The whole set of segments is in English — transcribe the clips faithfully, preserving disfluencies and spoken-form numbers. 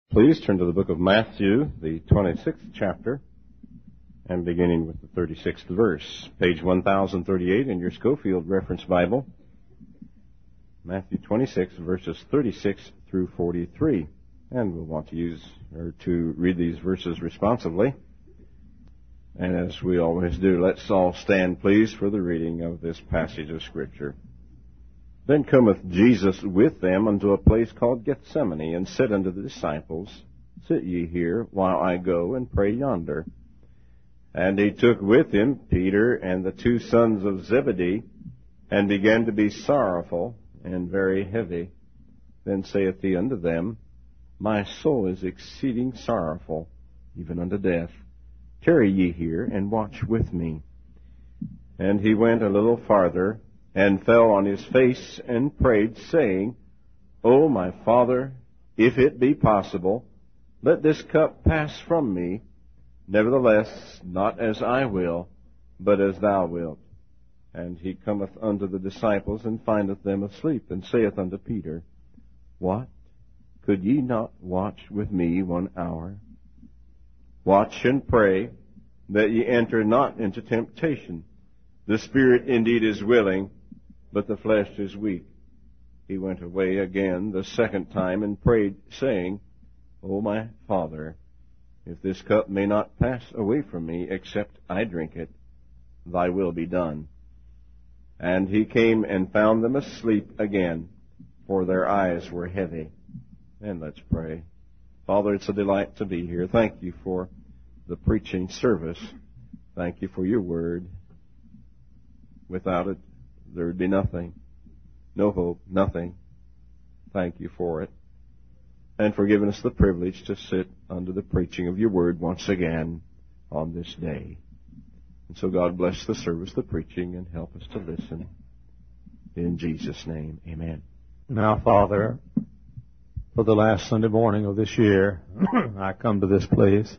Please turn to the book of Matthew, the twenty-sixth chapter, and beginning with the thirty-sixth verse. Page one thousand thirty-eight in your Schofield Reference Bible. Matthew twenty-six, verses thirty-six through forty-three. And we'll want to use, or to read these verses responsively. And as we always do, let's all stand, please, for the reading of this passage of Scripture. Then cometh Jesus with them unto a place called Gethsemane, and said unto the disciples, Sit ye here, while I go and pray yonder. And he took with him Peter and the two sons of Zebedee, and began to be sorrowful and very heavy. Then saith he unto them, My soul is exceeding sorrowful, even unto death. Tarry ye here, and watch with me. And he went a little farther, and fell on his face, and prayed, saying, O my Father, if it be possible, let this cup pass from me. Nevertheless, not as I will, but as thou wilt. And he cometh unto the disciples, and findeth them asleep, and saith unto Peter, What? Could ye not watch with me one hour? Watch and pray, that ye enter not into temptation. The spirit indeed is willing, but the flesh is weak. He went away again the second time, and prayed, saying, O my Father, if this cup may not pass away from me, except I drink it, thy will be done. And he came and found them asleep again, for their eyes were heavy. And let's pray. Father, it's a delight to be here. Thank you for the preaching service. Thank you for your word. Without it, there would be nothing. No hope, nothing. Thank you for it. And for giving us the privilege to sit under the preaching of your word once again on this day. And so God bless the service, the preaching, and help us to listen. In Jesus' name, amen. Now, Father, for the last Sunday morning of this year, I come to this place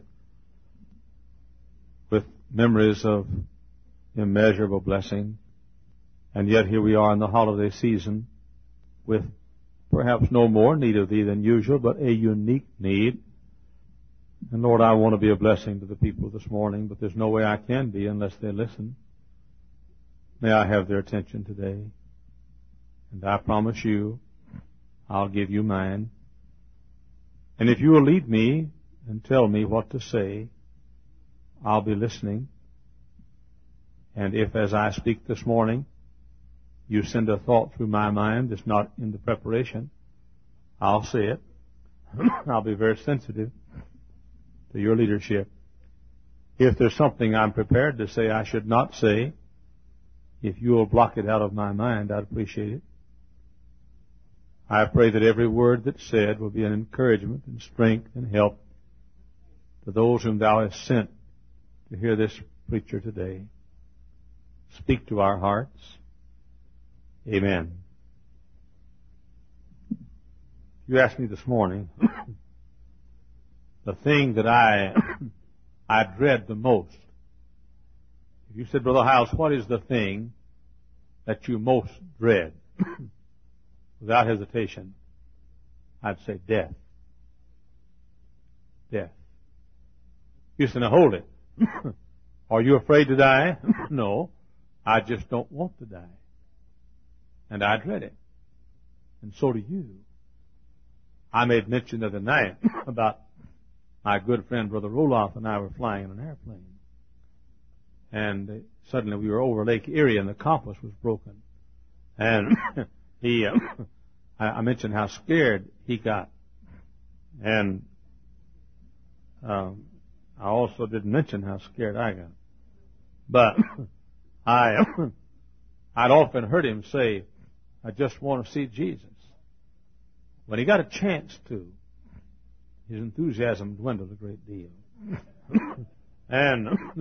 with memories of immeasurable blessing. And yet here we are in the holiday season with perhaps no more need of Thee than usual, but a unique need. And Lord, I want to be a blessing to the people this morning, but there's no way I can be unless they listen. May I have their attention today. And I promise you, I'll give you mine. And if you will lead me and tell me what to say, I'll be listening. And if, as I speak this morning, you send a thought through my mind that's not in the preparation, I'll say it. I'll be very sensitive to your leadership. If there's something I'm prepared to say I should not say, if you will block it out of my mind, I'd appreciate it. I pray that every word that's said will be an encouragement and strength and help to those whom Thou hast sent to hear this preacher today. Speak to our hearts. Amen. You asked me this morning the thing that I I dread the most. If you said, Brother Hiles, what is the thing that you most dread? Without hesitation, I'd say death. Death. You said, now hold it. Are you afraid to die? No. I just don't want to die. And I dread it. And so do you. I made mention the other night about my good friend Brother Roloff and I were flying in an airplane. And suddenly we were over Lake Erie and the compass was broken. And he, uh, I mentioned how scared he got. And um, I also didn't mention how scared I got. But I, I'd often heard him say, I just want to see Jesus. When he got a chance to, his enthusiasm dwindled a great deal. And